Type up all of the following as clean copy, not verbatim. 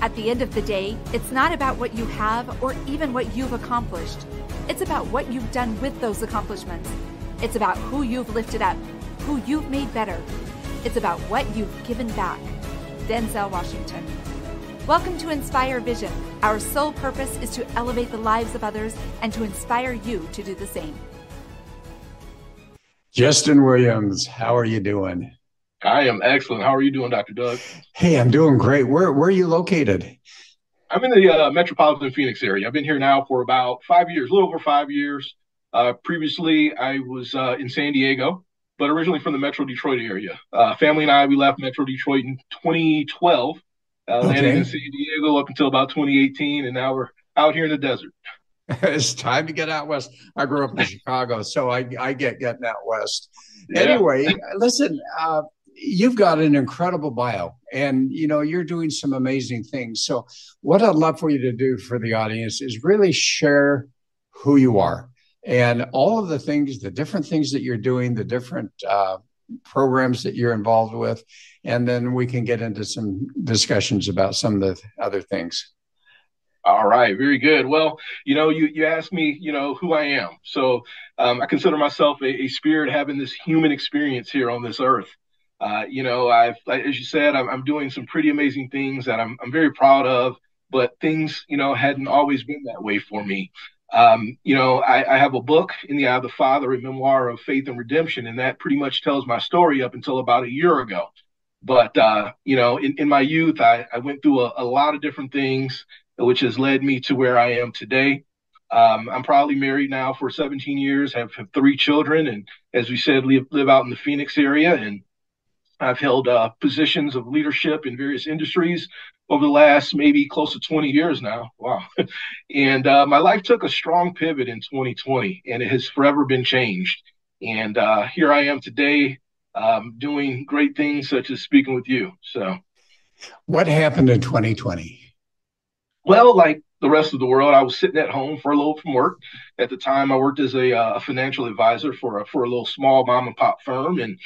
At the end of the day, it's not about what you have or even what you've accomplished. It's about what you've done with those accomplishments. It's about who you've lifted up, who you've made better. It's about what you've given back. Denzel Washington. Welcome to Inspire Vision. Our sole purpose is to elevate the lives of others and to inspire you to do the same. Justin Williams, how are you doing? I am excellent. How are you doing, Dr. Doug? Hey, I'm doing great. Where are you located? I'm in the metropolitan Phoenix area. I've been here now for about 5 years, a little over 5 years. Previously, I was in San Diego, but originally from the Metro Detroit area. Family and I, we left Metro Detroit in 2012, landed in San Diego up until about 2018, and now we're out here in the desert. It's time to get out west. I grew up in Chicago, so I get getting out west. Yeah. Anyway, listen, you've got an incredible bio, and you're doing some amazing things. So what I'd love for you to do for the audience is really share who you are and all of the things, the different things that you're doing, the different programs that you're involved with, and then we can get into some discussions about some of the other things. All right, very good. Well, you asked me, who I am. So I consider myself a spirit having this human experience here on this earth. I've, as you said, I'm doing some pretty amazing things that I'm very proud of, but things, hadn't always been that way for me. I have a book, In the Eye of the Father, a memoir of faith and redemption, and that pretty much tells my story up until about a year ago. But, in my youth, I went through a lot of different things, which has led me to where I am today. I'm proudly married now for 17 years, have 3 children, and as we said, live out in the Phoenix area. And I've held positions of leadership in various industries over the last maybe close to 20 years now. Wow. And my life took a strong pivot in 2020, and it has forever been changed. And here I am today doing great things such as speaking with you. So what happened in 2020? Well, like the rest of the world, I was sitting at home furloughed from work. At the time, I worked as a financial advisor for a little small mom and pop firm, and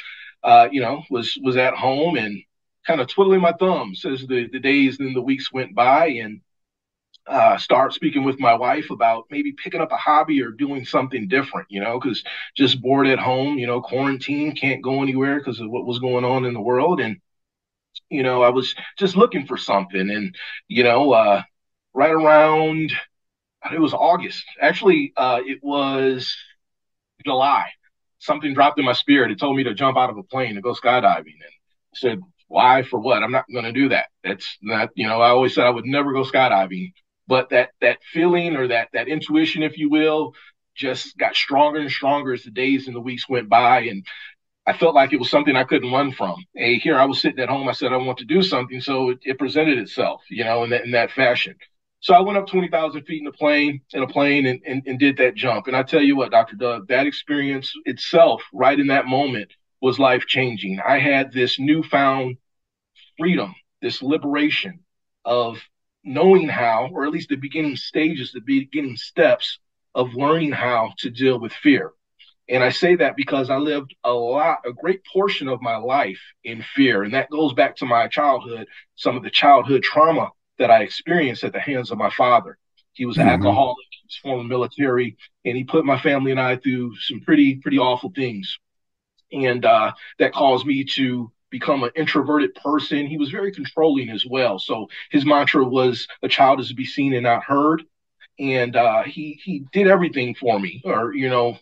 was at home and kind of twiddling my thumbs as the days and the weeks went by, and start speaking with my wife about maybe picking up a hobby or doing something different, because just bored at home, quarantine, can't go anywhere because of what was going on in the world. And, I was just looking for something. And, right around, it was August. Actually, it was July. Something dropped in my spirit. It told me to jump out of a plane and go skydiving. And I said, why? For what? I'm not going to do that. That's not, I always said I would never go skydiving. But that feeling or that intuition, if you will, just got stronger and stronger as the days and the weeks went by. And I felt like it was something I couldn't run from. Here I was sitting at home. I said, I want to do something. So it presented itself, in that fashion. So I went up 20,000 feet in a plane and did that jump. And I tell you what, Dr. Doug, that experience itself right in that moment was life changing. I had this newfound freedom, this liberation of knowing how, or at least the beginning stages, the beginning steps of learning how to deal with fear. And I say that because I lived a great portion of my life in fear. And that goes back to my childhood, some of the childhood trauma that I experienced at the hands of my father. He was an alcoholic, he was former military, and he put my family and I through some pretty awful things. And that caused me to become an introverted person. He was very controlling as well. So his mantra was, a child is to be seen and not heard. And he did everything for me, or,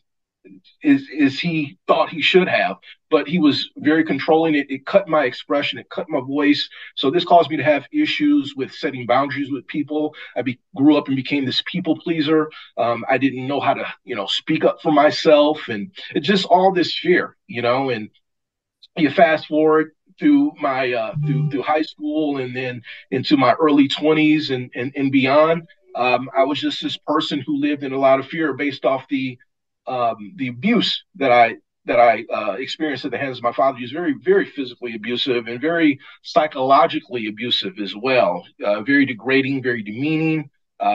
is he thought he should have, but he was very controlling. It cut my expression, it cut my voice. So this caused me to have issues with setting boundaries with people. I grew up and became this people pleaser. I didn't know how to, speak up for myself, and it just all this fear, and you fast forward through my through high school and then into my early 20s and beyond. I was just this person who lived in a lot of fear based off the abuse that I experienced at the hands of my father. He was very, very physically abusive and very psychologically abusive as well. Very degrading, very demeaning.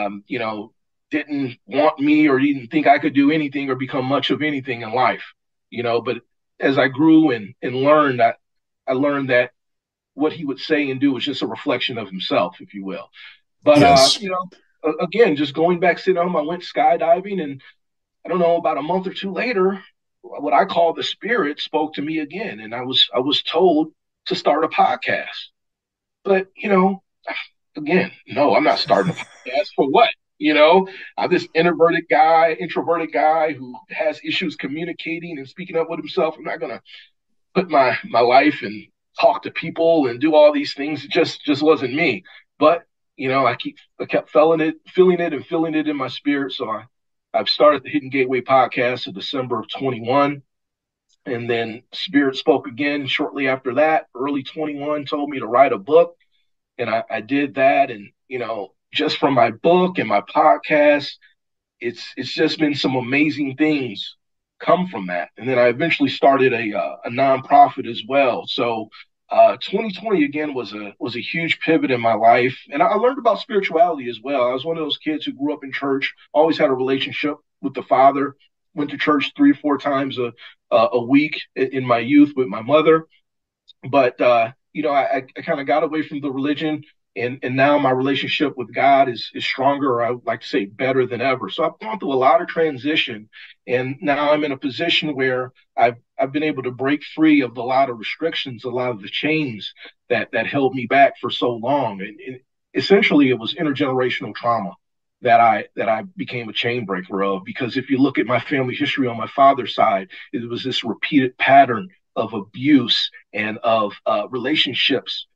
Didn't want me or didn't think I could do anything or become much of anything in life. But as I grew and learned, I learned that what he would say and do was just a reflection of himself, if you will. But Yes. again, just going back, sitting home, I went skydiving, and I don't know, about a month or two later, what I call the spirit spoke to me again, and I was told to start a podcast. But again, no, I'm not starting a podcast for what? I'm this introverted guy who has issues communicating and speaking up with himself. I'm not gonna put my life and talk to people and do all these things. It just wasn't me. But I kept feeling it and feeling it in my spirit. So I've started the Hidden Gateway podcast in December of 21. And then Spirit spoke again shortly after that, early 21, told me to write a book. And I did that. And, just from my book and my podcast, it's just been some amazing things come from that. And then I eventually started a nonprofit as well. So 2020 again was a huge pivot in my life, and I learned about spirituality as well. I was one of those kids who grew up in church, always had a relationship with the Father. Went to church 3 or 4 times a week in my youth with my mother, but I kind of got away from the religion, and now my relationship with God is stronger, or I would like to say better than ever. So I've gone through a lot of transition, and now I'm in a position where I've been able to break free of a lot of restrictions, a lot of the chains that held me back for so long. And essentially, it was intergenerational trauma that I became a chain breaker of. Because if you look at my family history on my father's side, it was this repeated pattern of abuse and of relationships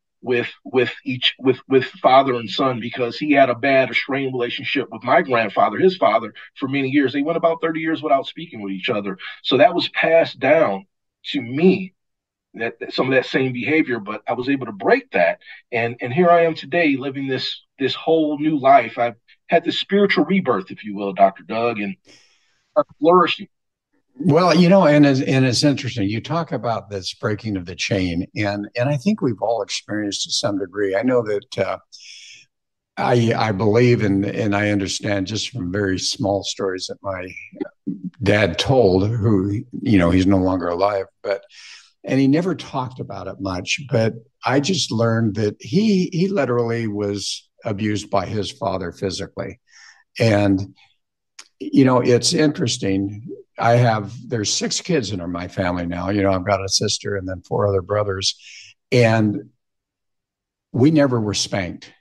with father and son, because he had a bad strained relationship with my grandfather, his father, for many years. They went about 30 years without speaking with each other. So that was passed down to me, that some of that same behavior, but I was able to break that. And here I am today living this whole new life. I've had this spiritual rebirth, if you will, Dr. Doug, and are flourishing. Well, and it's interesting. You talk about this breaking of the chain, and I think we've all experienced to some degree. I know that I believe and I understand just from very small stories that my dad told, who he's no longer alive, and he never talked about it much. But I just learned that he literally was abused by his father physically, and it's interesting. There's 6 kids in my family now. I've got a sister and then 4 other brothers, and we never were spanked.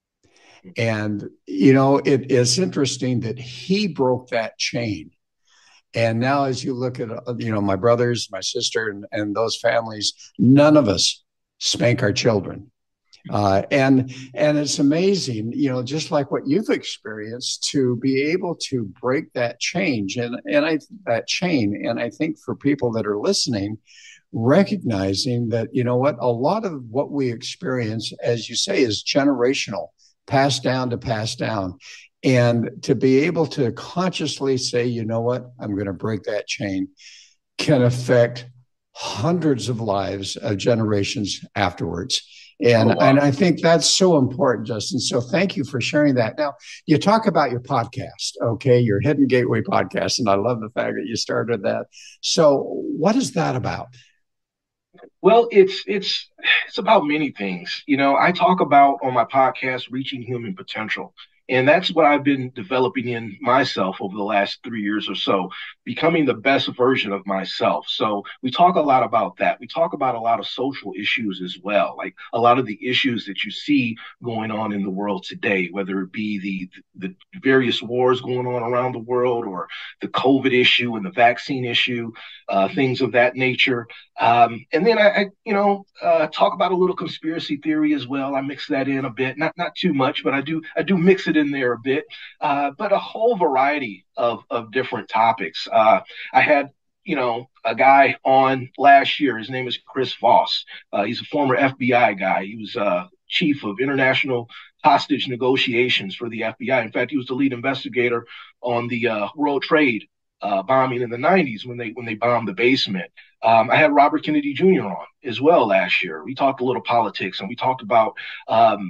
And, it's interesting that he broke that chain. And now as you look at, my brothers, my sister, and those families, none of us spank our children. And it's amazing, just like what you've experienced, to be able to break that change and that chain. And I think for people that are listening, recognizing that, a lot of what we experience, as you say, is generational, passed down to passed down. And to be able to consciously say, I'm going to break that chain, can affect hundreds of lives of generations afterwards. And I think that's so important, Justin. So thank you for sharing that. Now, you talk about your podcast, okay, your Hidden Gateway podcast, and I love the fact that you started that. So what is that about? Well, it's about many things. I talk about on my podcast reaching human potential. And that's what I've been developing in myself over the last 3 years or so, becoming the best version of myself. So we talk a lot about that. We talk about a lot of social issues as well, like a lot of the issues that you see going on in the world today, whether it be the various wars going on around the world, or the COVID issue and the vaccine issue, things of that nature. And then I talk about a little conspiracy theory as well. I mix that in a bit, not too much, but I do mix it in there a bit. But a whole variety of different topics. I had a guy on last year. His name is Chris Voss. He's a former FBI guy. He was chief of international hostage negotiations for the FBI. In fact, he was the lead investigator on the World Trade bombing in the 90s when they bombed the basement. I had Robert Kennedy Jr. on as well last year. We talked a little politics, and we talked about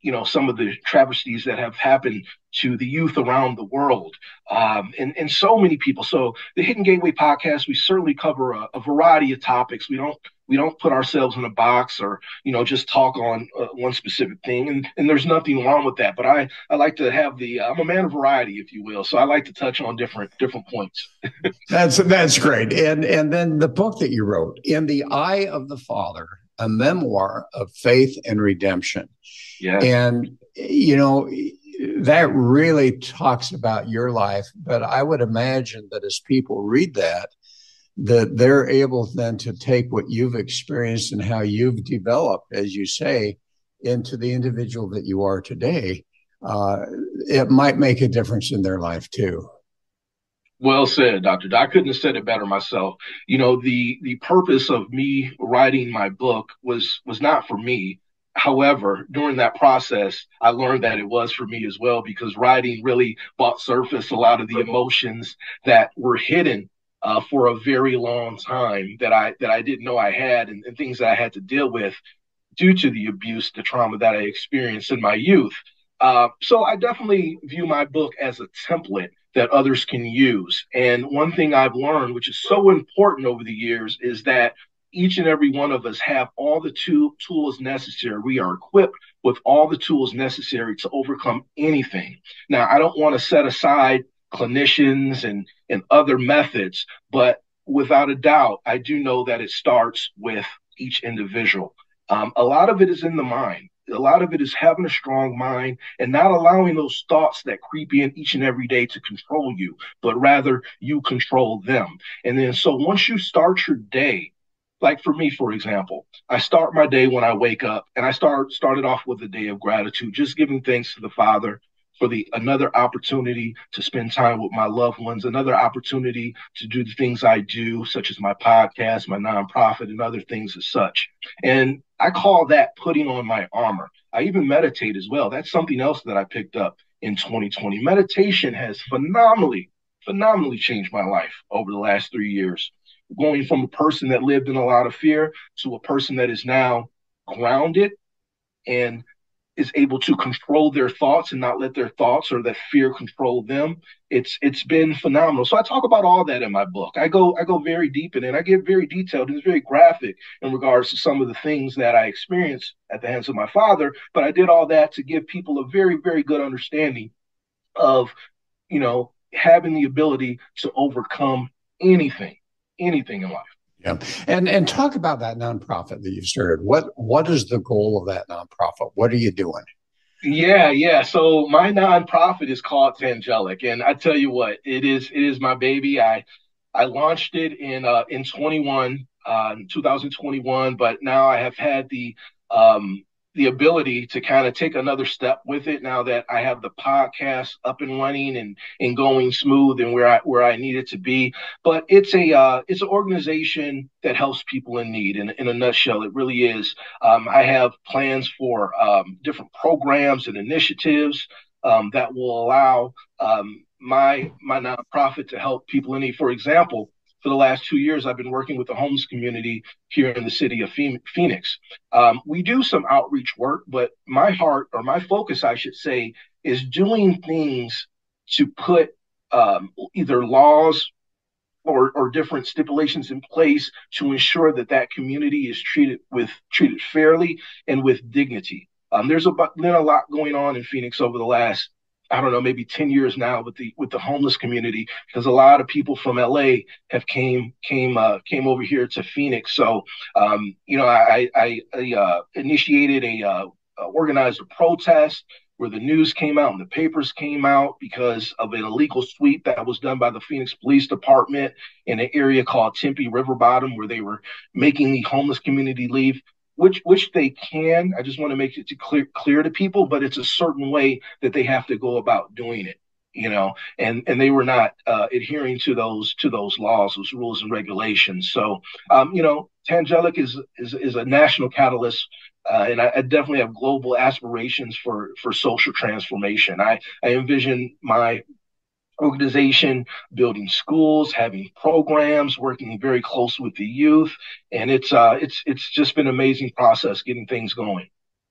some of the travesties that have happened to the youth around the world, and so many people. So the Hidden Gateway podcast, we certainly cover a variety of topics. We don't put ourselves in a box or just talk on one specific thing, and there's nothing wrong with that. But I like to have I'm a man of variety, if you will, so I like to touch on different points. That's great. And then the book that you wrote, In the Eye of the Father, a memoir of faith and redemption. Yeah. And that really talks about your life, but I would imagine that as people read that they're able then to take what you've experienced and how you've developed, as you say, into the individual that you are today. It might make a difference in their life too. Well said, Dr. I couldn't have said it better myself. The purpose of me writing my book was not for me. However, during that process, I learned that it was for me as well, because writing really brought surface a lot of the emotions that were hidden for a very long time that I didn't know I had, and things that I had to deal with due to the abuse, the trauma that I experienced in my youth. So I definitely view my book as a template that others can use. And one thing I've learned, which is so important over the years, is that each and every one of us have all the tools necessary. We are equipped with all the tools necessary to overcome anything. Now, I don't want to set aside clinicians and other methods, but without a doubt, I do know that it starts with each individual. A lot of it is in the mind. A lot of it is having a strong mind and not allowing those thoughts that creep in each and every day to control you, but rather you control them. And then so once you start your day, like for me, for example, I start my day when I wake up, and I started off with a day of gratitude, just giving thanks to the Father for another opportunity to spend time with my loved ones, another opportunity to do the things I do, such as my podcast, my nonprofit, and other things as such. And I call that putting on my armor. I even meditate as well. That's something else that I picked up in 2020. Meditation has phenomenally changed my life over the last 3 years, going from a person that lived in a lot of fear to a person that is now grounded and is able to control their thoughts and not let their thoughts or that fear control them. It's been phenomenal. So I talk about all that in my book. I go very deep in it. I get very detailed and it's very graphic in regards to some of the things that I experienced at the hands of my father. But I did all that to give people a very, very good understanding of, having the ability to overcome anything in life. Yeah. And talk about that nonprofit that you started. What is the goal of that nonprofit? What are you doing? Yeah. So my nonprofit is called Tangelic, and I tell you what, it is my baby. I launched it in 2021, but now I have had the ability to kind of take another step with it now that I have the podcast up and running and going smooth and where I need it to be. But it's an organization that helps people in need. In a nutshell, it really is. I have plans for different programs and initiatives that will allow my nonprofit to help people in need. For example, for the last 2 years, I've been working with the homeless community here in the city of Phoenix. We do some outreach work, but my heart, or my focus, I should say, is doing things to put either laws or different stipulations in place to ensure that community is treated fairly and with dignity. There's been a lot going on in Phoenix over the last, I don't know, maybe 10 years now with the homeless community, because a lot of people from LA have came over here to Phoenix. So, I initiated organized a protest where the news came out and the papers came out because of an illegal sweep that was done by the Phoenix Police Department in an area called Tempe River Bottom, where they were making the homeless community leave. Which they can. I just want to make it clear to people, but it's a certain way that they have to go about doing it, and they were not adhering to those laws, those rules and regulations. So, Tangelic is a national catalyst, and I definitely have global aspirations for social transformation. I envision my organization building schools, having programs, working very close with the youth, and it's just been an amazing process getting things going.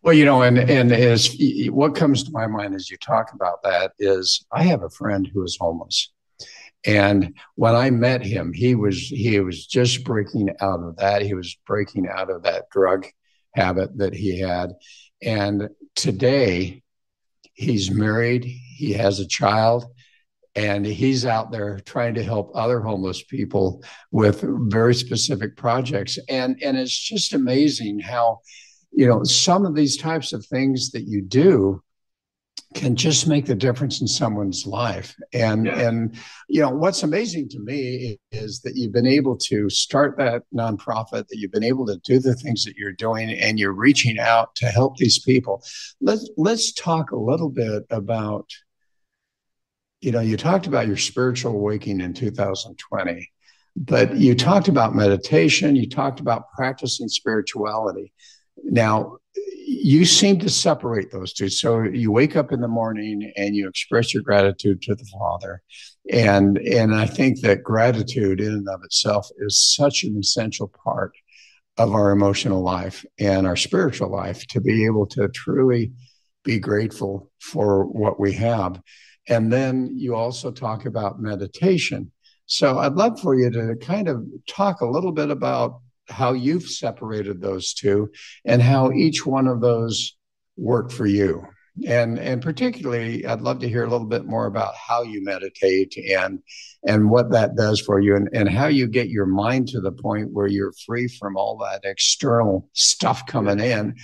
Well, and as what comes to my mind as you talk about that is I have a friend who is homeless. And when I met him, he was just breaking out of that. He was breaking out of that drug habit that he had. And today he's married, he has a child, and he's out there trying to help other homeless people with very specific projects. And it's just amazing how, some of these types of things that you do can just make the difference in someone's life. And what's amazing to me is that you've been able to start that nonprofit, that you've been able to do the things that you're doing, and you're reaching out to help these people. Let's talk a little bit about, you talked about your spiritual awakening in 2020, but you talked about meditation, you talked about practicing spirituality. Now, you seem to separate those two. So you wake up in the morning and you express your gratitude to the Father. And I think that gratitude in and of itself is such an essential part of our emotional life and our spiritual life, to be able to truly be grateful for what we have. And then you also talk about meditation. So I'd love for you to kind of talk a little bit about how you've separated those two and how each one of those worked for you. And particularly, I'd love to hear a little bit more about how you meditate and what that does for you, and how you get your mind to the point where you're free from all that external stuff coming in,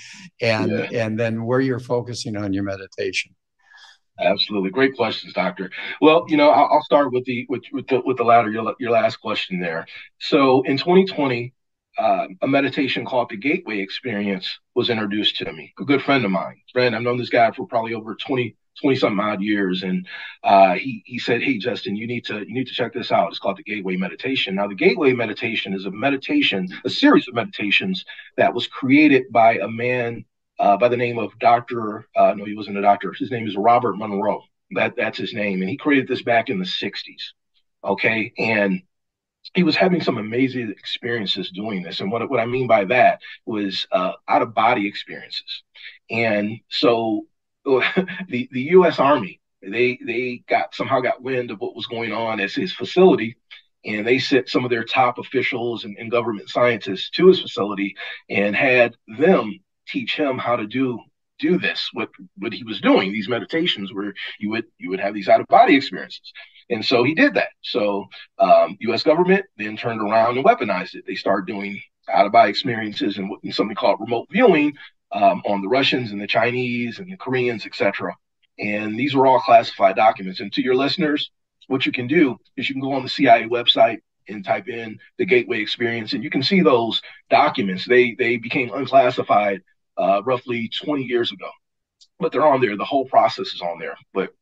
and then where you're focusing on your meditation. Absolutely, great questions, Doctor. Well, I'll start with the latter, your last question there. So in 2020, a meditation called the Gateway Experience was introduced to me. A good friend of mine, I've known this guy for probably over 20 something odd years, and he said, "Hey, Justin, you need to check this out. It's called the Gateway Meditation." Now, the Gateway Meditation is a series of meditations that was created by a man by the name of Dr. No, he wasn't a doctor. His name is Robert Monroe. That's his name, and he created this back in the 60s. Okay, and he was having some amazing experiences doing this. And what I mean by that was out of body experiences. And so the U.S. Army, they somehow got wind of what was going on at his facility. And they sent some of their top officials and government scientists to his facility and had them teach him how to do this, what he was doing, these meditations where you would have these out of body experiences. And so he did that. So U.S. government then turned around and weaponized it. They started doing out of body experiences and something called remote viewing on the Russians and the Chinese and the Koreans, etc. And these were all classified documents. And to your listeners, what you can do is you can go on the CIA website and type in the Gateway Experience, and you can see those documents. They became unclassified roughly 20 years ago, but they're on there. The whole process is on there. But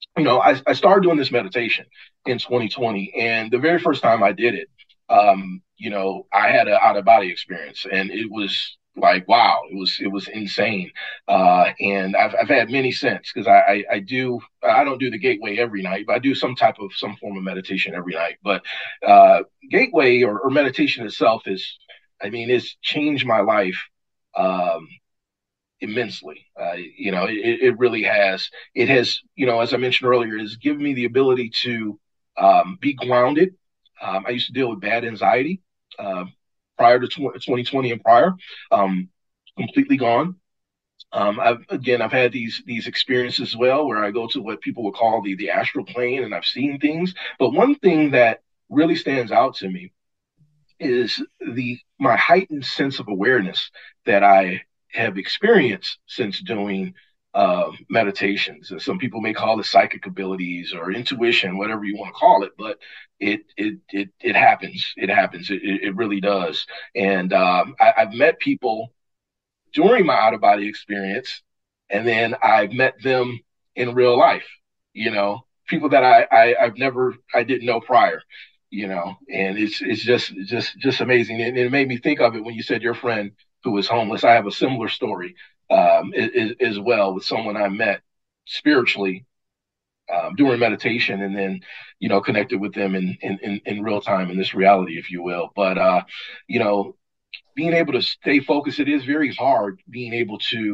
I started doing this meditation in 2020, and the very first time I did it, I had an out of body experience, and it was like, wow, it was insane. And I've had many since, because I don't do the Gateway every night, but I do some form of meditation every night. But Gateway or meditation itself it's changed my life immensely. It really has. It has, as I mentioned earlier, it has given me the ability to be grounded. I used to deal with bad anxiety prior to 2020 and prior, completely gone. I've had these experiences as well, where I go to what people would call the astral plane, and I've seen things. But one thing that really stands out to me is my heightened sense of awareness that I have experienced since doing meditations. And some people may call it psychic abilities or intuition, whatever you want to call it, but it happens. It happens. It really does. And I've met people during my out of body experience, and then I've met them in real life. People that I didn't know prior. And it's just amazing. And it made me think of it when you said your friend who was homeless. I have a similar story as well, with someone I met spiritually during meditation, and then connected with them in real time in this reality, if you will. But being able to stay focused, it is very hard being able to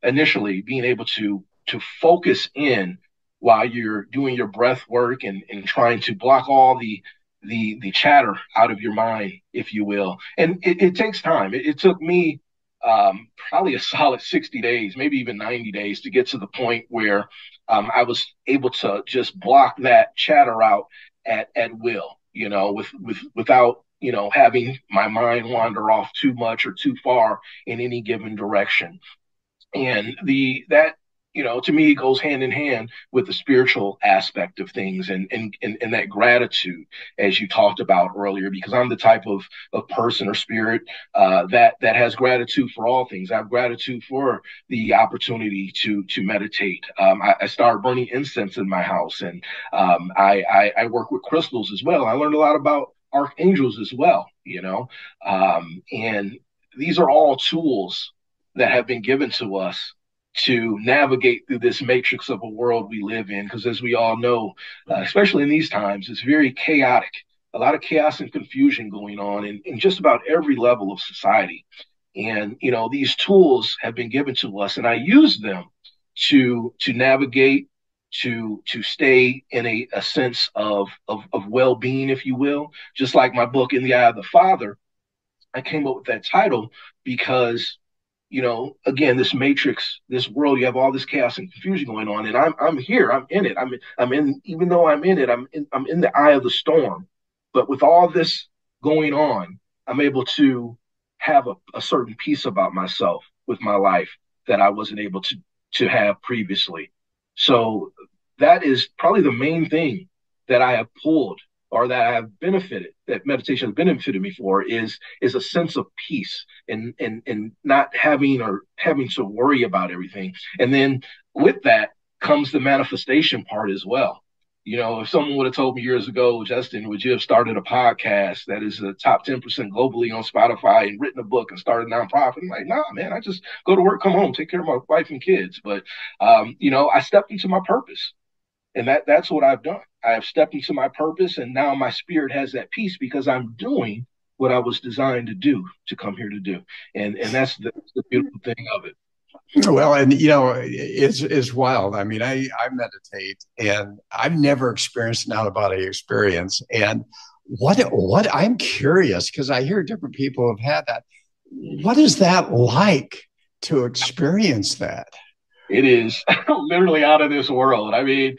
initially being able to focus in while you're doing your breath work and trying to block all the chatter out of your mind, if you will. And it takes time. It took me probably a solid 60 days, maybe even 90 days to get to the point where I was able to just block that chatter out at will, without, having my mind wander off too much or too far in any given direction. And that to me goes hand in hand with the spiritual aspect of things, and that gratitude, as you talked about earlier, because I'm the type of person or spirit that has gratitude for all things. I have gratitude for the opportunity to meditate. I started burning incense in my house, and I work with crystals as well. I learned a lot about archangels as well, and these are all tools that have been given to us to navigate through this matrix of a world we live in. Because as we all know, especially in these times, it's very chaotic, a lot of chaos and confusion going on in just about every level of society. And, these tools have been given to us, and I use them to navigate, to stay in a sense of well-being, if you will. Just like my book, In the Eye of the Father, I came up with that title because again, this matrix, this world, you have all this chaos and confusion going on, and I'm here, I'm in it, I'm in, even though I'm in it, I'm in the eye of the storm. But with all this going on, I'm able to have a certain peace about myself with my life that I wasn't able to have previously. So that is probably the main thing that I have pulled, or that I have benefited, that meditation has benefited me for, is a sense of peace and not having to worry about everything. And then with that comes the manifestation part as well. If someone would have told me years ago, Justin, would you have started a podcast that is the top 10% globally on Spotify and written a book and started a nonprofit? I'm like, nah, man, I just go to work, come home, take care of my wife and kids. But, I stepped into my purpose. And that's what I've done. I have stepped into my purpose, and now my spirit has that peace because I'm doing what I was designed to come here to do. And that's the beautiful thing of it. Well, and it's wild. I mean, I meditate, and I've never experienced an out of body experience. And what I'm curious, because I hear different people have had that. What is that like to experience that? It is literally out of this world. I mean,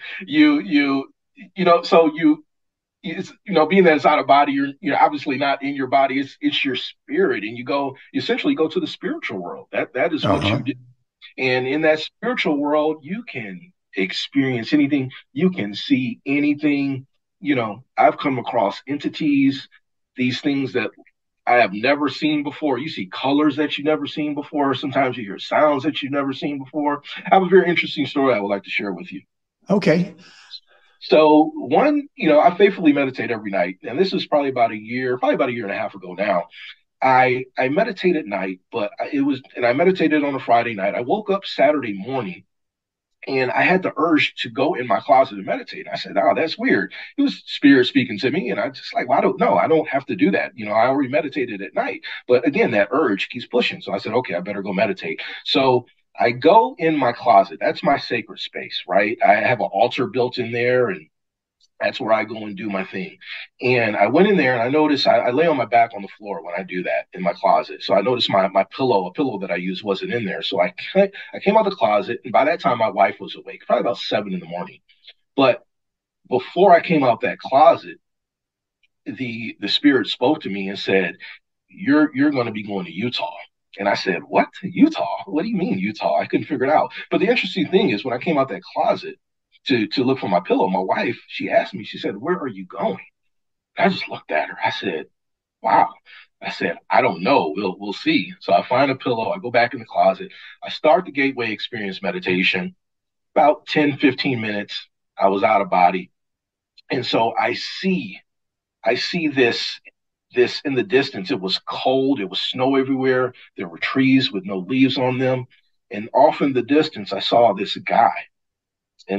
being that it's out of body, you're obviously not in your body. It's your spirit, and you essentially go to the spiritual world. That is what you do. And in that spiritual world, you can experience anything. You can see anything. I've come across entities, these things that I have never seen before. You see colors that you've never seen before. Sometimes you hear sounds that you've never seen before. I have a very interesting story I would like to share with you. Okay. So I faithfully meditate every night. And this is probably about a year and a half ago now. I meditate at night, and I meditated on a Friday night. I woke up Saturday morning, and I had the urge to go in my closet and meditate. I said, "Oh, that's weird." It was spirit speaking to me. And I just like, well, I don't have to do that. I already meditated at night. But again, that urge keeps pushing. So I said, okay, I better go meditate. So I go in my closet. That's my sacred space, right? I have an altar built in there, and that's where I go and do my thing. And I went in there, and I noticed I lay on my back on the floor when I do that in my closet. So I noticed my pillow, a pillow that I use, wasn't in there. So I came out of the closet, and by that time my wife was awake, probably about 7 a.m. But before I came out that closet, the spirit spoke to me and said, You're going to be going to Utah. And I said, what? Utah? What do you mean Utah? I couldn't figure it out. But the interesting thing is, when I came out that closet to look for my pillow, my wife, she asked me, she said, where are you going? I just looked at her. I said, wow. I said, I don't know. We'll see. So I find a pillow. I go back in the closet. I start the Gateway Experience meditation. About 10, 15 minutes, I was out of body. And so I see this in the distance. It was cold. It was snow everywhere. There were trees with no leaves on them. And off in the distance, I saw this guy. And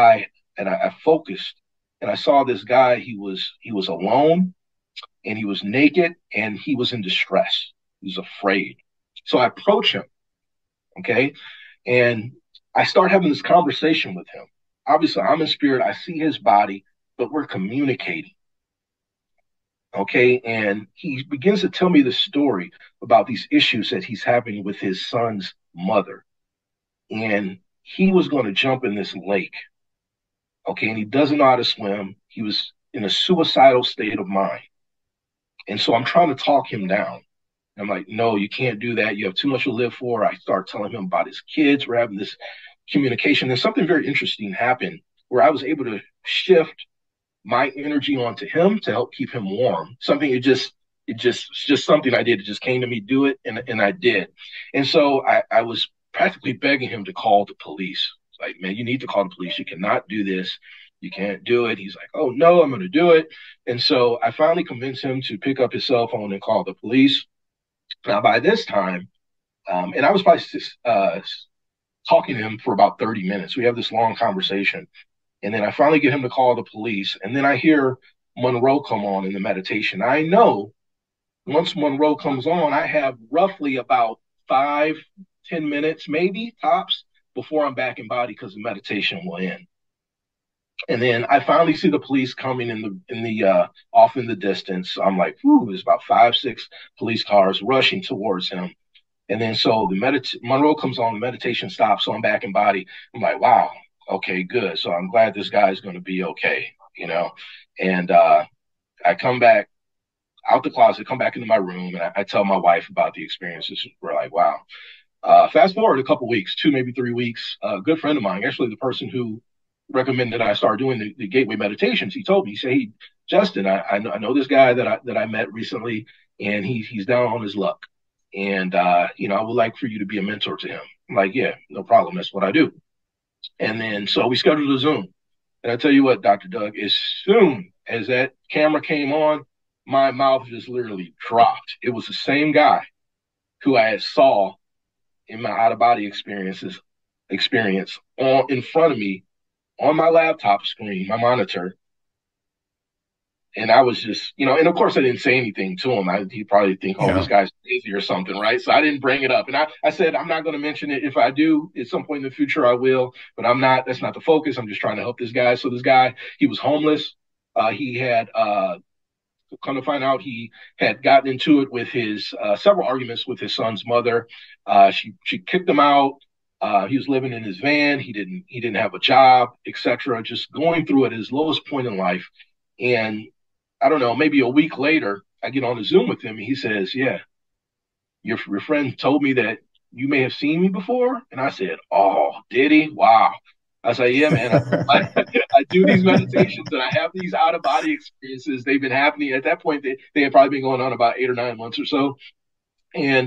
I focused, and I saw this guy. He was alone, and he was naked, and he was in distress. He was afraid. So I approach him. Okay. And I start having this conversation with him. Obviously, I'm in spirit. I see his body, but we're communicating. Okay. And he begins to tell me the story about these issues that he's having with his son's mother. And he was going to jump in this lake. Okay. And he doesn't know how to swim. He was in a suicidal state of mind. And so I'm trying to talk him down. I'm like, no, you can't do that. You have too much to live for. I start telling him about his kids. We're having this communication. And something very interesting happened where I was able to shift my energy onto him to help keep him warm. Something it's just something I did. It just came to me, do it, and I did. And so I was practically begging him to call the police. It's like, man, you need to call the police. You cannot do this. You can't do it. He's like, oh no, I'm going to do it. And so I finally convinced him to pick up his cell phone and call the police. Now by this time, and I was probably talking to him for about 30 minutes. We have this long conversation. And then I finally get him to call the police. And then I hear Monroe come on in the meditation. I know once Monroe comes on, I have roughly about 5-10 minutes, maybe tops, before I'm back in body because the meditation will end. And then I finally see the police coming in the off in the distance. I'm like, whew, there's about 5-6 police cars rushing towards him. And then so Monroe comes on, the meditation stops, so I'm back in body. I'm like, wow, okay, good. So I'm glad this guy's going to be okay, you know. And I come back out the closet, come back into my room, and I tell my wife about the experiences. We're like, wow. Fast forward a couple weeks, 2, maybe 3 weeks, a good friend of mine, actually the person who recommended I start doing the gateway meditations, he told me, he said, hey, Justin, I know this guy that I met recently, and he's down on his luck. And, you know, I would like for you to be a mentor to him. I'm like, yeah, no problem. That's what I do. And then so we scheduled a Zoom. And I tell you what, Dr. Doug, as soon as that camera came on, my mouth just literally dropped. It was the same guy who I had saw in my out of body experience on in front of me on my laptop screen, my monitor. And I was just, you know, and of course I didn't say anything to him. He'd probably think, oh, this guy's crazy or something, right? So I didn't bring it up. And I said, I'm not going to mention it. If I do at some point in the future, I will, but that's not the focus. I'm just trying to help this guy. So this guy, he was homeless. He had, come to find out, he had gotten into it with his, several arguments with his son's mother. She kicked him out. He was living in his van. He didn't have a job, etc. Just going through at his lowest point in life. And I don't know, maybe a week later, I get on a Zoom with him and he says, yeah, your friend told me that you may have seen me before. And I said, oh, did he? Wow. I said, yeah, man, I do these meditations and I have these out of body experiences. They've been happening. At that point, they had probably been going on about 8 or 9 months or so. And,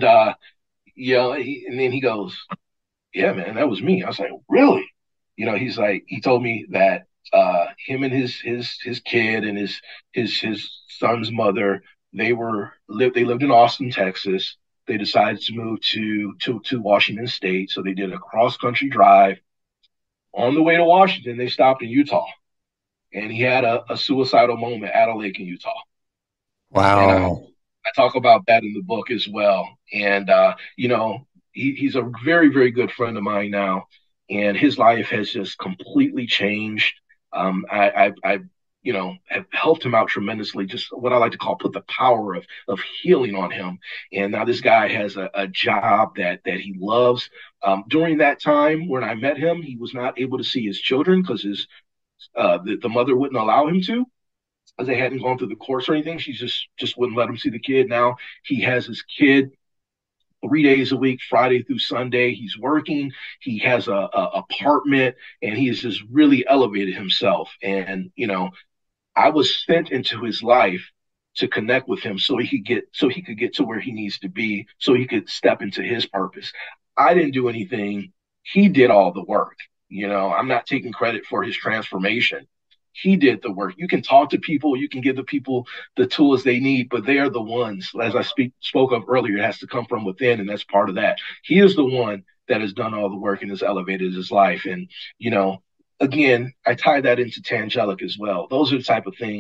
and then he goes, yeah, man, that was me. I was like, really? You know, he's like, he told me that him and his kid and his son's mother, they lived in Austin, Texas. They decided to move to Washington State. So they did a cross country drive. On the way to Washington, they stopped in Utah, and he had a suicidal moment at a lake in Utah. Wow. And I talk about that in the book as well. And, you know, he's a very, very good friend of mine now, and his life has just completely changed. I you know, have helped him out tremendously. Just what I like to call put the power of healing on him. And now this guy has a job that he loves. During that time when I met him, he was not able to see his children because the mother wouldn't allow him to, because they hadn't gone through the course or anything. She just wouldn't let him see the kid. Now he has his kid 3 days a week, Friday through Sunday. He's working. He has a apartment, and he has just really elevated himself. And, you know, I was sent into his life to connect with him so he could get to where he needs to be, so he could step into his purpose. I didn't do anything. He did all the work. You know, I'm not taking credit for his transformation. He did the work. You can talk to people, you can give the people the tools they need, but they are the ones, as I spoke of earlier, it has to come from within, and that's part of that. He is the one that has done all the work and has elevated his life. And, you know, again, I tie that into Tangelic as well. Those are the type of things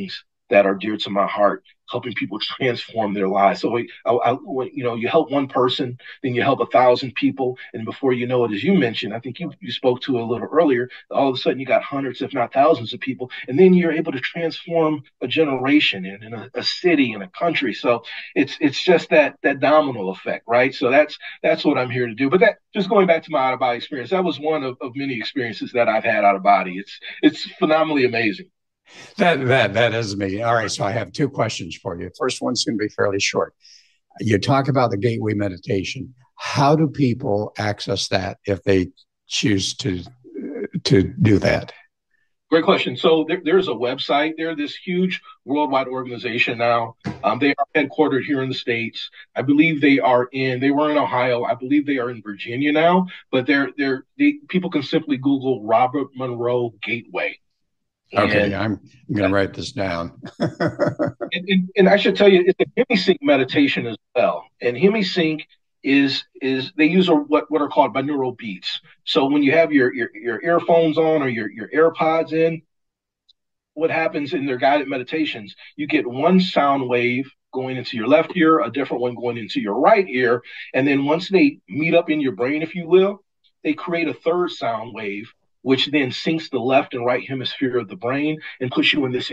that are dear to my heart, helping people transform their lives. So you help one person, then you help 1,000 people, and before you know it, as you mentioned, I think you spoke to it a little earlier. All of a sudden, you got hundreds, if not thousands, of people, and then you're able to transform a generation and a city and a country. So it's just that domino effect, right? So that's what I'm here to do. But that, just going back to my out of body experience, that was one of many experiences that I've had out of body. It's phenomenally amazing. That is amazing. All right, so I have two questions for you. First one's going to be fairly short. You talk about the Gateway Meditation. How do people access that if they choose to do that? Great question. So there's a website. They're this huge worldwide organization now. They are headquartered here in the States. I believe they were in Ohio. I believe they are in Virginia now, but people can simply Google Robert Monroe Gateway. Okay, I'm going to write this down. and I should tell you, it's a HemiSync meditation as well. And HemiSync is they use what are called binaural beats. So when you have your earphones on or your AirPods in, what happens in their guided meditations, you get one sound wave going into your left ear, a different one going into your right ear. And then once they meet up in your brain, if you will, they create a third sound wave, which then syncs the left and right hemisphere of the brain and puts you in this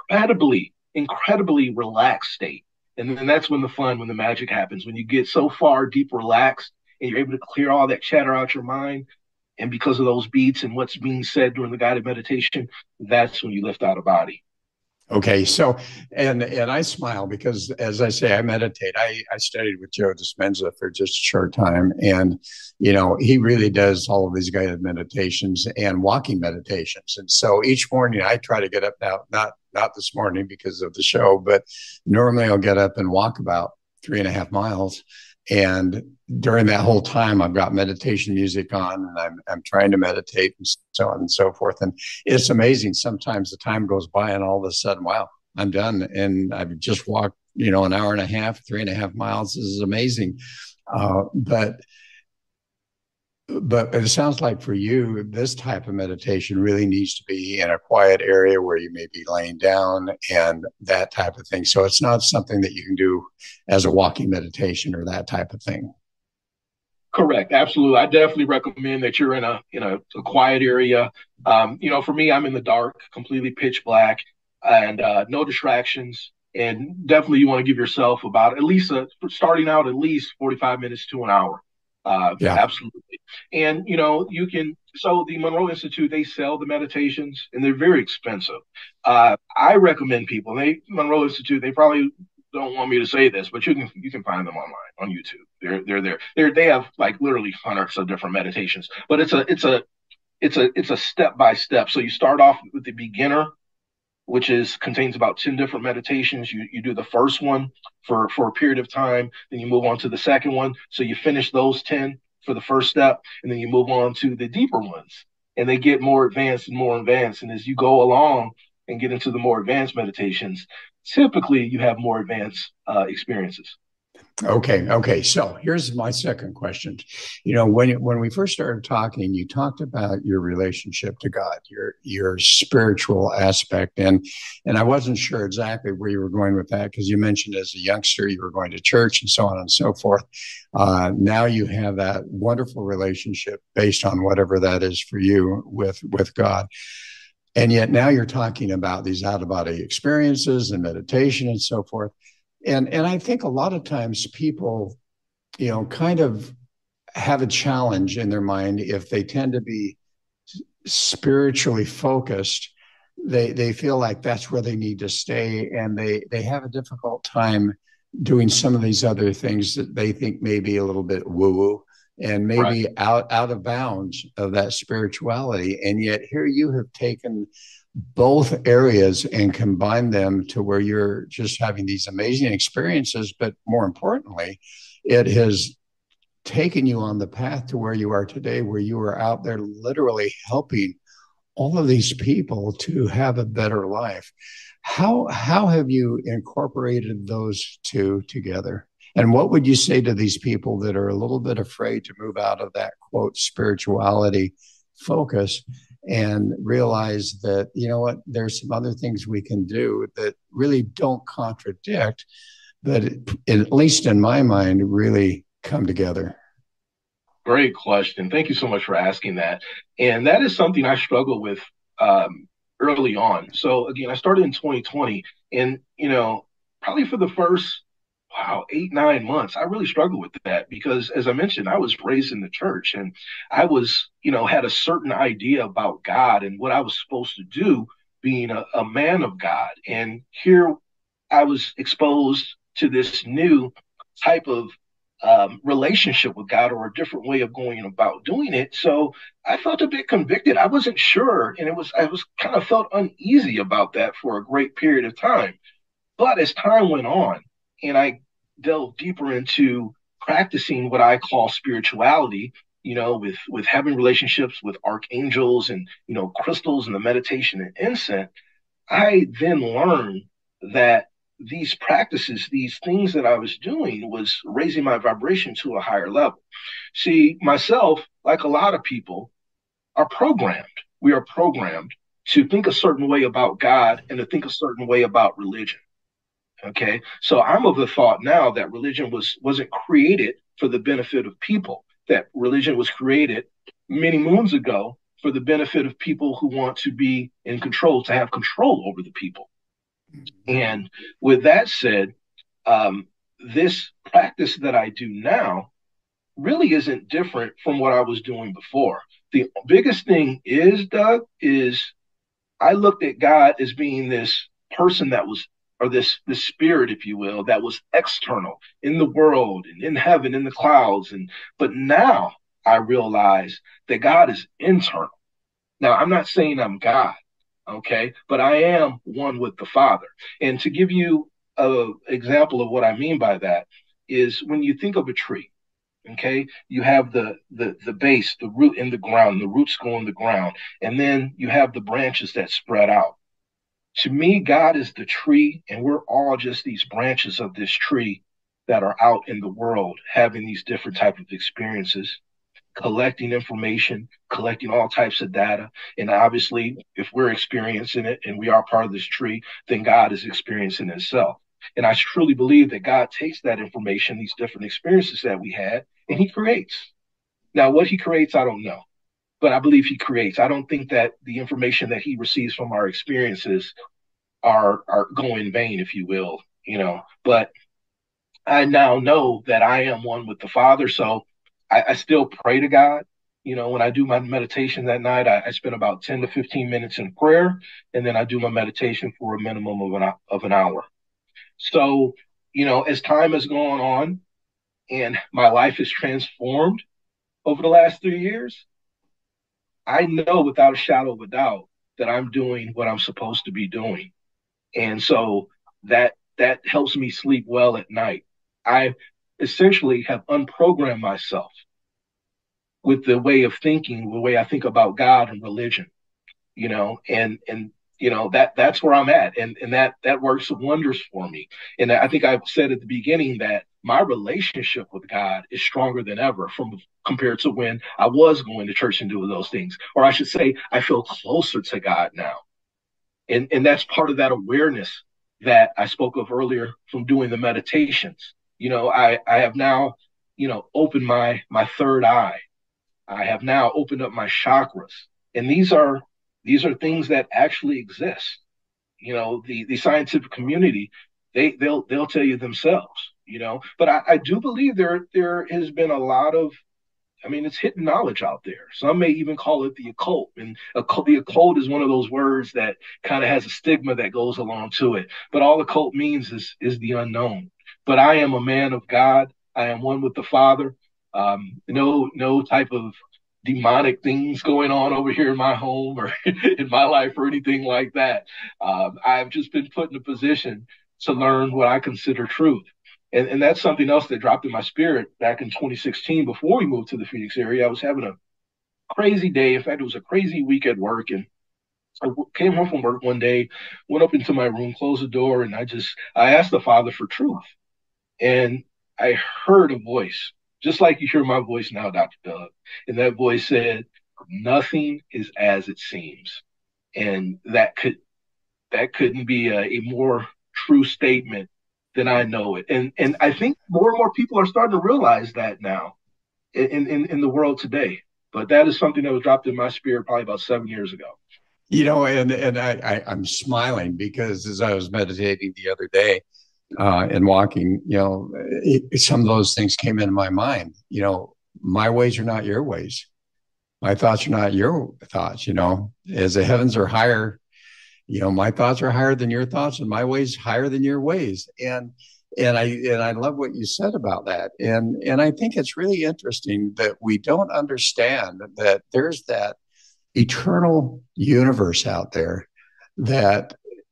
incredibly relaxed state. And then that's when the magic happens, when you get so far deep relaxed and you're able to clear all that chatter out your mind. And because of those beats and what's being said during the guided meditation, that's when you lift out of body. Okay, so and I smile because, as I say, I meditate. I studied with Joe Dispenza for just a short time, and he really does all of these guided meditations and walking meditations. And so each morning I try to get up now, not this morning because of the show, but normally I'll get up and walk about 3.5 miles. And during that whole time, I've got meditation music on, and I'm trying to meditate and so on and so forth. And it's amazing. Sometimes the time goes by, and all of a sudden, wow, I'm done, and I've just walked, an hour and a half, 3.5 miles. This is amazing. But it sounds like for you, this type of meditation really needs to be in a quiet area where you may be laying down and that type of thing. So it's not something that you can do as a walking meditation or that type of thing. Correct. Absolutely. I definitely recommend that you're in a quiet area. For me, I'm in the dark, completely pitch black, and no distractions. And definitely you want to give yourself about starting out at least 45 minutes to an hour. Yeah. Absolutely. And, so the Monroe Institute, they sell the meditations and they're very expensive. I recommend people, Monroe Institute, they probably don't want me to say this, but you can find them online on YouTube. They're there. They have like literally hundreds of different meditations, but it's a step by step. So you start off with the beginner, which contains about 10 different meditations. You do the first one for a period of time, then you move on to the second one. So you finish those 10 for the first step, and then you move on to the deeper ones. And they get more advanced and more advanced. And as you go along and get into the more advanced meditations, typically you have more advanced experiences. Okay. So here's my second question. When we first started talking, you talked about your relationship to God, your spiritual aspect, and I wasn't sure exactly where you were going with that because you mentioned as a youngster you were going to church and so on and so forth. Now you have that wonderful relationship based on whatever that is for you with God. And yet now you're talking about these out-of-body experiences and meditation and so forth. And I think a lot of times people, kind of have a challenge in their mind if they tend to be spiritually focused. They feel like that's where they need to stay, and they have a difficult time doing some of these other things that they think may be a little bit woo-woo and maybe out of bounds of that spirituality. And yet here you have taken both areas and combine them to where you're just having these amazing experiences. But more importantly, it has taken you on the path to where you are today, where you are out there literally helping all of these people to have a better life. How have you incorporated those two together? And what would you say to these people that are a little bit afraid to move out of that, quote, spirituality focus and realize that, you know what, there's some other things we can do that really don't contradict, but at least in my mind, really come together. Great question. Thank you so much for asking that. And that is something I struggle with early on. So again, I started in 2020, and probably for the first 8, 9 months, I really struggled with that because, as I mentioned, I was raised in the church, and I was, had a certain idea about God and what I was supposed to do, being a man of God. And here I was exposed to this new type of relationship with God, or a different way of going about doing it. So I felt a bit convicted. I wasn't sure, and I was kind of felt uneasy about that for a great period of time. But as time went on, and I delved deeper into practicing what I call spirituality, with having relationships with archangels and crystals and the meditation and incense, I then learned that these practices, these things that I was doing, was raising my vibration to a higher level. See, myself, like a lot of people, are programmed. We are programmed to think a certain way about God and to think a certain way about religion. Okay. So I'm of the thought now that religion wasn't created for the benefit of people, that religion was created many moons ago for the benefit of people who want to be in control, to have control over the people. And with that said, this practice that I do now really isn't different from what I was doing before. The biggest thing is, Doug, is I looked at God as being this person that was, or this spirit, if you will, that was external in the world and in heaven, in the clouds. But now I realize that God is internal. Now, I'm not saying I'm God, okay, but I am one with the Father. And to give you an example of what I mean by that is when you think of a tree, okay, you have the base, the root in the ground, the roots go in the ground, and then you have the branches that spread out. To me, God is the tree, and we're all just these branches of this tree that are out in the world having these different type of experiences, collecting information, collecting all types of data. And obviously, if we're experiencing it and we are part of this tree, then God is experiencing itself. And I truly believe that God takes that information, these different experiences that we had, and he creates. Now, what he creates, I don't know, but I believe he creates. I don't think that the information that he receives from our experiences are go in vain, if you will, but I now know that I am one with the Father. So I still pray to God. When I do my meditation that night, I spend about 10 to 15 minutes in prayer, and then I do my meditation for a minimum of an hour. So, as time has gone on and my life is transformed over the last 3 years, I know without a shadow of a doubt that I'm doing what I'm supposed to be doing. And so that helps me sleep well at night. I essentially have unprogrammed myself with the way of thinking, the way I think about God and religion, and that's where I'm at. And that works wonders for me. And I think I said at the beginning that my relationship with God is stronger than ever compared to when I was going to church and doing those things. Or I should say, I feel closer to God now. And that's part of that awareness that I spoke of earlier from doing the meditations. I have now, opened my third eye. I have now opened up my chakras. And these are things that actually exist. The scientific community, they'll tell you themselves, but I do believe there has been a lot of, it's hidden knowledge out there. Some may even call it the occult. And the occult is one of those words that kind of has a stigma that goes along to it. But all occult means is the unknown. But I am a man of God. I am one with the Father. No type of demonic things going on over here in my home or in my life or anything like that. I've just been put in a position to learn what I consider truth. And that's something else that dropped in my spirit back in 2016 before we moved to the Phoenix area. I was having a crazy day. In fact, it was a crazy week at work. And I came home from work one day, went up into my room, closed the door, and I asked the Father for truth. And I heard a voice, just like you hear my voice now, Dr. Doug. And that voice said, Nothing is as it seems. And that couldn't be a more true statement than I know it. And I think more and more people are starting to realize that now in the world today. But that is something that was dropped in my spirit probably about 7 years ago. I'm smiling because as I was meditating the other day and walking, some of those things came into my mind. My ways are not your ways. My thoughts are not your thoughts. As the heavens are higher, my thoughts are higher than your thoughts, and my ways higher than your ways. And I love what you said about that. And I think it's really interesting that we don't understand that there's that eternal universe out there that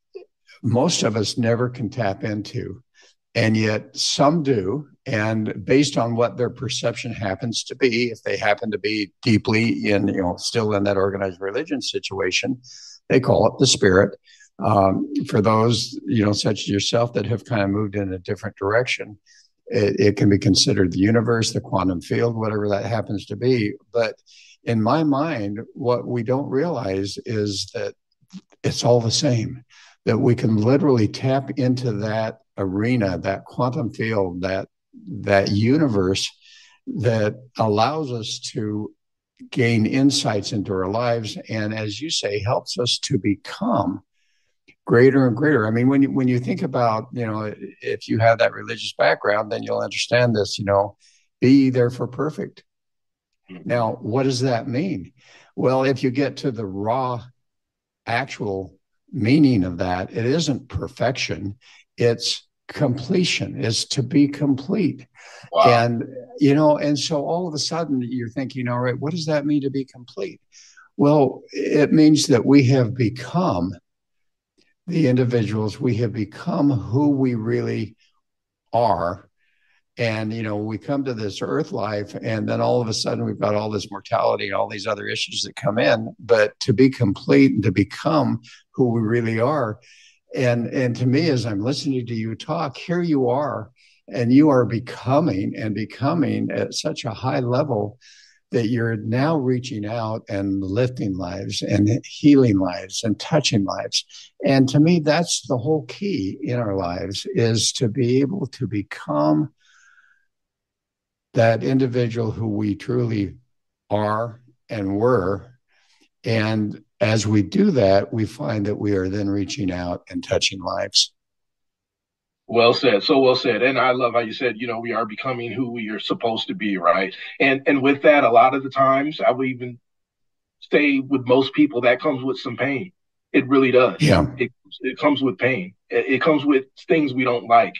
most of us never can tap into. And yet some do. And based on what their perception happens to be, if they happen to be deeply still in that organized religion situation, they call it the spirit. For those, such as yourself that have kind of moved in a different direction, it can be considered the universe, the quantum field, whatever that happens to be. But in my mind, what we don't realize is that it's all the same, that we can literally tap into that arena, that quantum field, that universe that allows us to gain insights into our lives. And as you say, helps us to become greater and greater. I mean, when you think about, if you have that religious background, then you'll understand this, be therefore perfect. Now, what does that mean? Well, if you get to the raw, actual meaning of that, it isn't perfection, it's completion, is to be complete. Wow. And so all of a sudden you're thinking, all right, what does that mean to be complete? Well, it means that we have become the individuals, we have become who we really are. And, we come to this earth life, and then all of a sudden we've got all this mortality and all these other issues that come in. But to be complete and to become who we really are. And to me, as I'm listening to you talk, here you are, and you are becoming at such a high level that you're now reaching out and lifting lives and healing lives and touching lives. And to me, that's the whole key in our lives, is to be able to become that individual who we truly are and were. And as we do that, we find that we are then reaching out and touching lives. Well said. So well said. And I love how you said, we are becoming who we are supposed to be, right? And with that, a lot of the times, I would even say with most people, that comes with some pain. It really does. Yeah. It comes with pain. It comes with things we don't like.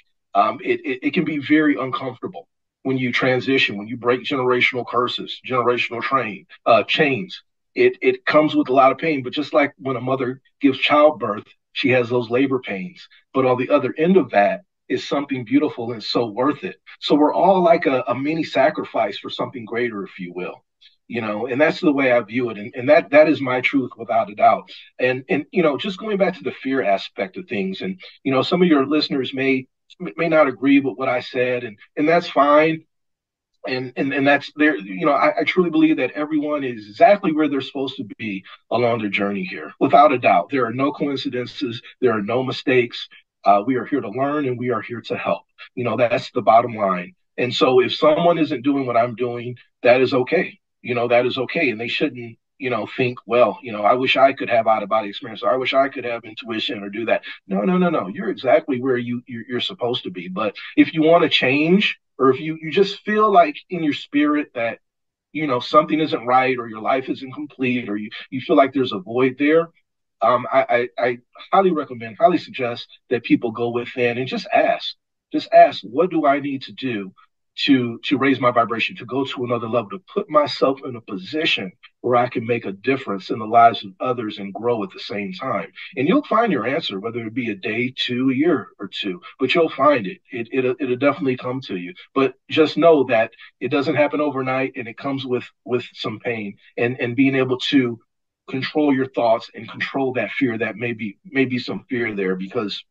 It can be very uncomfortable when you transition, when you break generational curses, generational chains. It comes with a lot of pain. But just like when a mother gives childbirth, she has those labor pains. But on the other end of that is something beautiful and so worth it. So we're all like a mini sacrifice for something greater, if you will. And that's the way I view it. And that is my truth without a doubt. And just going back to the fear aspect of things, and, some of your listeners may not agree with what I said, and that's fine. And that's there. I truly believe that everyone is exactly where they're supposed to be along their journey here, without a doubt. There are no coincidences. There are no mistakes. We are here to learn, and we are here to help. That's the bottom line. And so if someone isn't doing what I'm doing, that is okay. That is okay. And they shouldn't, think, well, I wish I could have out-of-body experience, or I wish I could have intuition or do that. No. You're exactly where you're supposed to be. But if you want to change, or if you just feel like in your spirit that, something isn't right, or your life isn't complete, or you feel like there's a void there, I highly suggest that people go within and just ask, what do I need to do to raise my vibration, to go to another level, to put myself in a position where I can make a difference in the lives of others and grow at the same time. And you'll find your answer, whether it be a day, 2, a year or 2, but you'll find it. It'll definitely come to you. But just know that it doesn't happen overnight, and it comes with some pain, and being able to control your thoughts and control that fear. That may be some fear there, because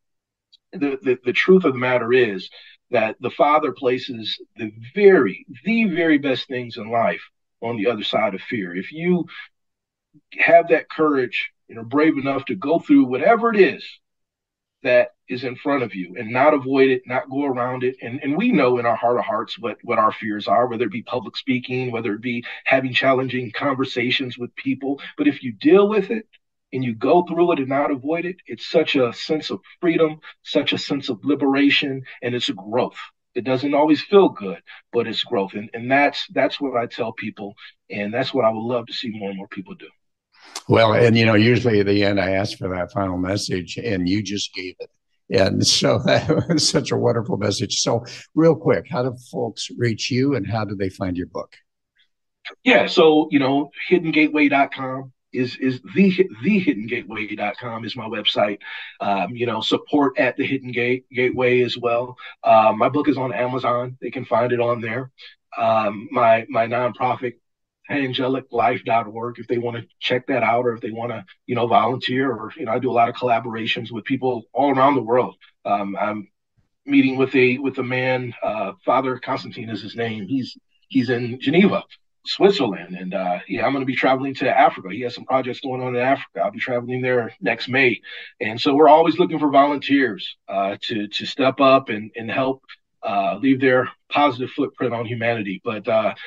the truth of the matter is that the Father places the very best things in life on the other side of fear. If you have that courage and are brave enough to go through whatever it is that is in front of you and not avoid it, not go around it. And we know in our heart of hearts what our fears are, whether it be public speaking, whether it be having challenging conversations with people. But if you deal with it and you go through it and not avoid it, it's such a sense of freedom, such a sense of liberation, and it's a growth. It doesn't always feel good, but it's growth. And that's what I tell people. And that's what I would love to see more and more people do. Well, and usually at the end, I ask for that final message, and you just gave it. And so that was such a wonderful message. So real quick, how do folks reach you and how do they find your book? Yeah. So, hiddengateway.com is thehiddengateway.com is my website. Support at the Hidden Gateway as well. My book is on Amazon. They can find it on there. My nonprofit, angeliclife.org, if they want to check that out, or if they want to, volunteer, or, I do a lot of collaborations with people all around the world. I'm meeting with a man, Father Constantine is his name. He's in Geneva, Switzerland. And I'm going to be traveling to Africa. He has some projects going on in Africa. I'll be traveling there next May. And so we're always looking for volunteers to step up and help leave their positive footprint on humanity. But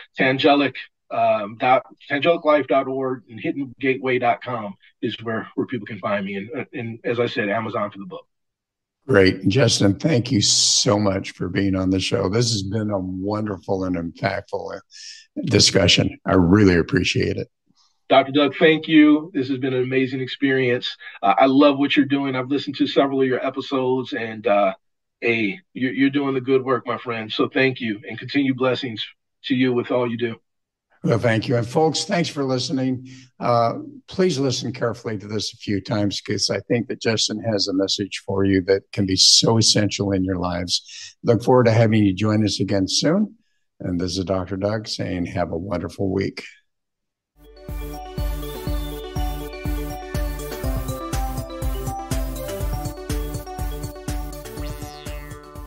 angeliclife.org and hiddengateway.com is where people can find me. And as I said, Amazon for the book. Great. Justin, thank you so much for being on the show. This has been a wonderful and impactful discussion. I really appreciate it. Dr. Doug, thank you. This has been an amazing experience. I love what you're doing. I've listened to several of your episodes, and you're doing the good work, my friend. So thank you, and continued blessings to you with all you do. Well, thank you. And folks, thanks for listening. Please listen carefully to this a few times, because I think that Justin has a message for you that can be so essential in your lives. Look forward to having you join us again soon. And this is Dr. Doug saying, have a wonderful week.